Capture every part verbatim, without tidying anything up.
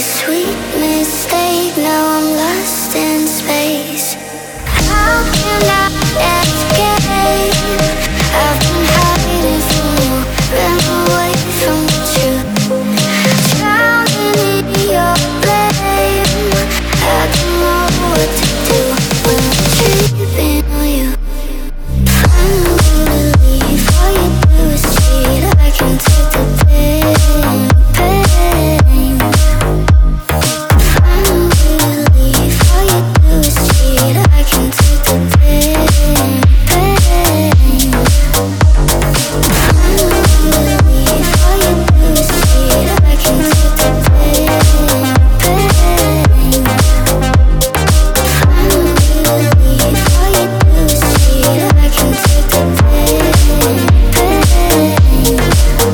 a sweet mistake, now I'm lost in space. How can I escape? I've been hiding from you, ran away from the truth. Drowning in your blame, I don't know what to do when I'm tripping on you. Finally leave, all you do is cheat. I can take the pain, pain. Finally leave, all you do is cheat. I can take the pain, pain. Finally leave, all you do is cheat. I can take the pain, pain. Finally leave, all you do is cheat. I can take the pain, pain.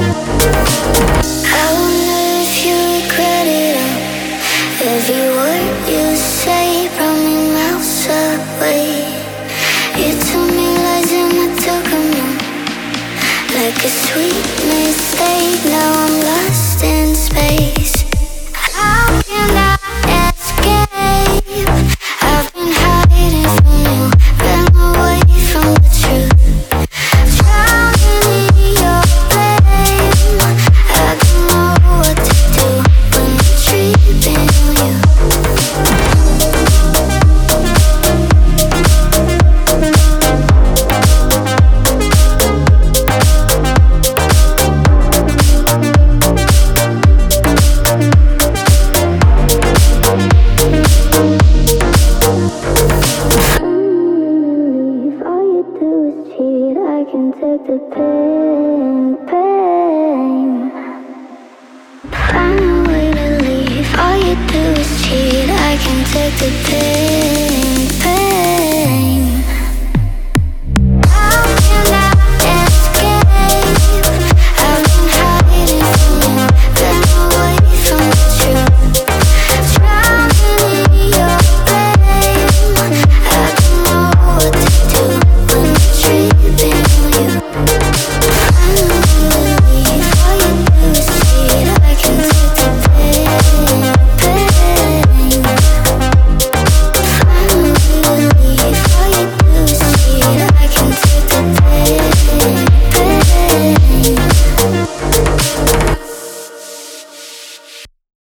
I wonder if you regret it all. Every word you say brought me miles away. You told me lies and I took them all. Like a sweet mistake, now I'm lost in space. How can I escape? I've been hiding from you, ran away from the truth. Drowning in your blame, I don't know what to do when I'm tripping on you. Leave, all you do is cheat. I can take the pain, pain. Find a way to leave. All you do is cheat. I can take the pain.